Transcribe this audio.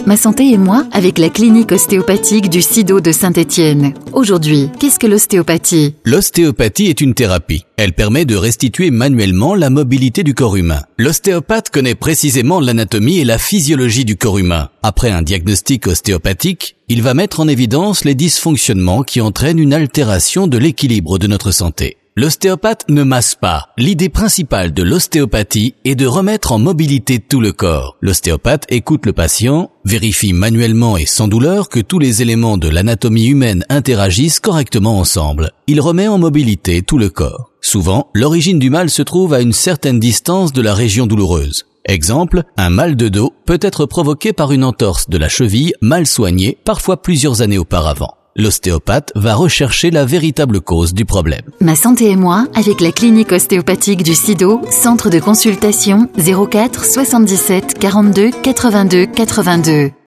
Ma santé et moi avec la clinique ostéopathique du CIDO de Saint-Étienne. Aujourd'hui, qu'est-ce que l'ostéopathie ? L'ostéopathie est une thérapie. Elle permet de restituer manuellement la mobilité du corps humain. L'ostéopathe connaît précisément l'anatomie et la physiologie du corps humain. Après un diagnostic ostéopathique, il va mettre en évidence les dysfonctionnements qui entraînent une altération de l'équilibre de notre santé. L'ostéopathe ne masse pas. L'idée principale de l'ostéopathie est de remettre en mobilité tout le corps. L'ostéopathe écoute le patient, vérifie manuellement et sans douleur que tous les éléments de l'anatomie humaine interagissent correctement ensemble. Il remet en mobilité tout le corps. Souvent, l'origine du mal se trouve à une certaine distance de la région douloureuse. Exemple, un mal de dos peut être provoqué par une entorse de la cheville mal soignée, parfois plusieurs années auparavant. L'ostéopathe va rechercher la véritable cause du problème. Ma santé et moi avec la clinique ostéopathique du CIDO, centre de consultation 04 77 42 82 82.